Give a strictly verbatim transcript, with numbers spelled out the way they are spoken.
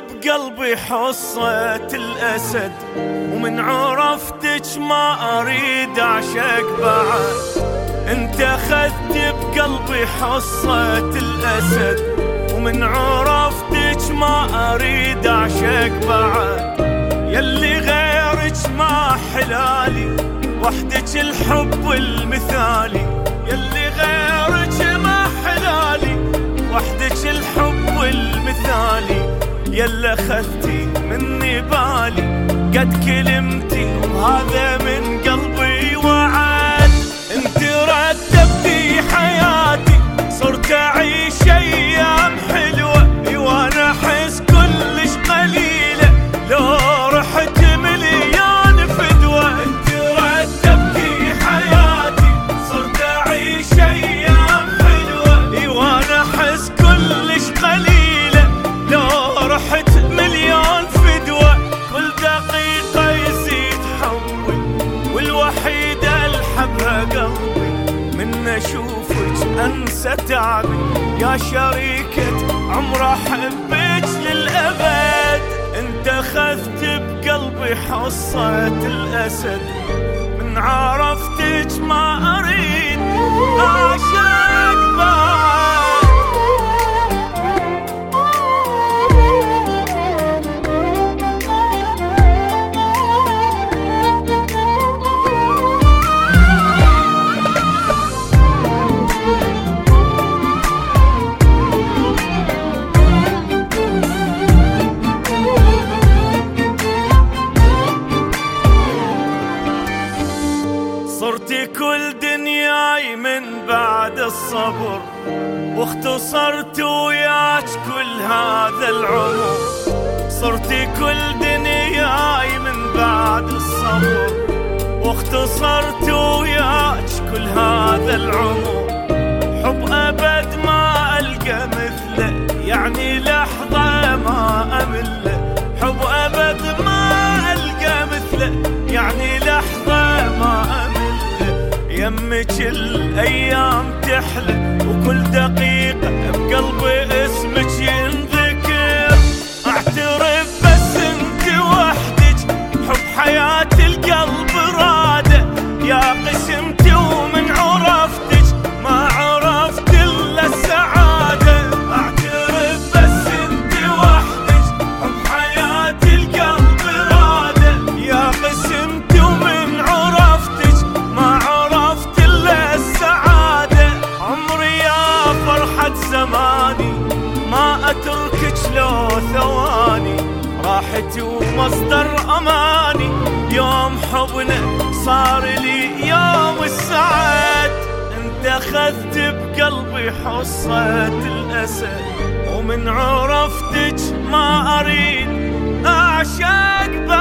بقلبي حصة الأسد، ومن عرفتك ما أريد أعشق بعد. انت أخذت بقلبي حصة الأسد، ومن عرفتك ما أريد أعشق بعد. يلي غيرك ما حلالي، وحدك الحب المثالي. يلي غيرك ما حلالي، وحدك الحب المثالي. يلا أخذتي مني بالي، قد كلمتي وهذا من قلبي وعد. انت رتبتي حياتي، صرت أعيش أيام حلوة، وانا أحس كلش قليلة لو رحت مليان فدوة. انت رتبتي حياتي، صرت أعيش أيام حلوة، وانا أحس كلش قليلة لو رحت مليان فدوة. كل دقيقة يزيد حبي، والوحيدة الحبها قلبي. من أشوفك أنسى تعبي، يا شريكة عمر أحبك للأبد. انت أخذت بقلبي حصة الأسد، من عرفتك ما أريد أعشق بعد. صرتي كل دنياي من بعد الصبر، واختصرت وياك كل هذا العمر. صرتي كل دنياي من بعد الصبر، واختصرت وياك كل هذا العمر. حب أبد ما ألقى مثله، يعني لحظة ما أمله. حب أبد ما ألقى مثله، يعني لحظة ما أمله. يمك الأيام تحلى، وكل دقيقة بقلبي اسمك ينذكر. اعترف بس انت وحدك حب حياتي القلب راده، يا قسمتي ومن عرفتك ما عرفت إلا السعادة. اعترف بس انت وحدك حب حياتي القلب راده، يا قسمتي ومن عرفتك ما عرفت إلا السعادة. عمري يا فرحة زماني ما أتركك لو ثواني، راحتي ومصدر أماني. يوم حبنا صار لي يوم السعد. انت أخذت بقلبي حصة الأسد، ومن عرفتك ما أريد أعشق بعد.